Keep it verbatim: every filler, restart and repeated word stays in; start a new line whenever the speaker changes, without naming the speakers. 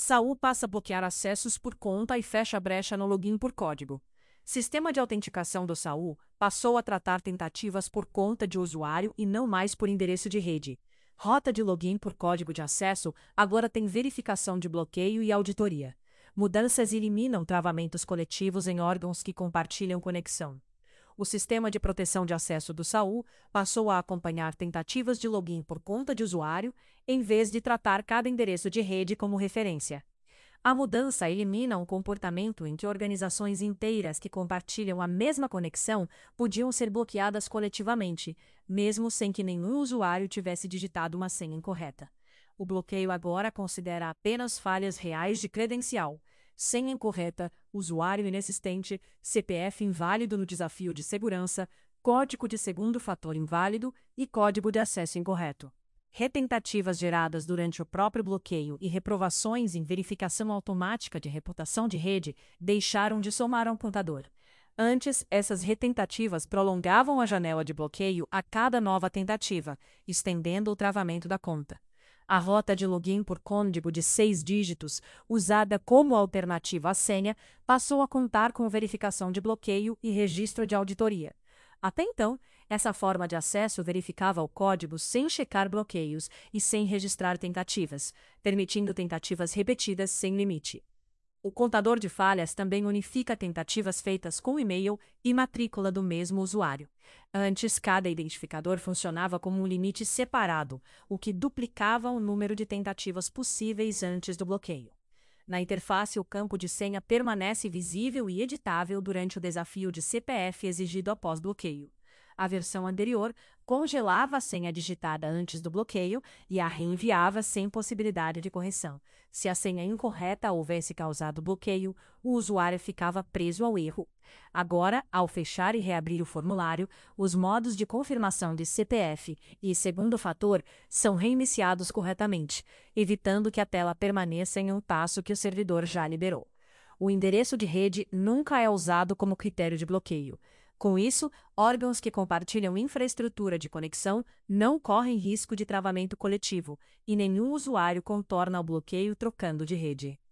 Saul passa a bloquear acessos por conta e fecha a brecha no login por código. Sistema de autenticação do Saul passou a tratar tentativas por conta de usuário e não mais por endereço de rede. Rota de login por código de acesso agora tem verificação de bloqueio e auditoria. Mudanças eliminam travamentos coletivos em órgãos que compartilham conexão. O sistema de proteção de acesso do Saul passou a acompanhar tentativas de login por conta de usuário, em vez de tratar cada endereço de rede como referência. A mudança elimina um comportamento em que organizações inteiras que compartilham a mesma conexão podiam ser bloqueadas coletivamente, mesmo sem que nenhum usuário tivesse digitado uma senha incorreta. O bloqueio agora considera apenas falhas reais de credencial, senha incorreta, usuário inexistente, C P F inválido no desafio de segurança, código de segundo fator inválido e código de acesso incorreto. Retentativas geradas durante o próprio bloqueio e reprovações em verificação automática de reputação de rede deixaram de somar ao contador. Antes, essas retentativas prolongavam a janela de bloqueio a cada nova tentativa, estendendo o travamento da conta. A rota de login por código de seis dígitos, usada como alternativa à senha, passou a contar com verificação de bloqueio e registro de auditoria. Até então, essa forma de acesso verificava o código sem checar bloqueios e sem registrar tentativas, permitindo tentativas repetidas sem limite. O contador de falhas também unifica tentativas feitas com e-mail e matrícula do mesmo usuário. Antes, cada identificador funcionava como um limite separado, o que duplicava o número de tentativas possíveis antes do bloqueio. Na interface, o campo de senha permanece visível e editável durante o desafio de C P F exigido após bloqueio. A versão anterior congelava a senha digitada antes do bloqueio e a reenviava sem possibilidade de correção. Se a senha incorreta houvesse causado bloqueio, o usuário ficava preso ao erro. Agora, ao fechar e reabrir o formulário, os modos de confirmação de C P F e segundo fator são reiniciados corretamente, evitando que a tela permaneça em um passo que o servidor já liberou. O endereço de rede nunca é usado como critério de bloqueio. Com isso, órgãos que compartilham infraestrutura de conexão não correm risco de travamento coletivo, e nenhum usuário contorna o bloqueio trocando de rede.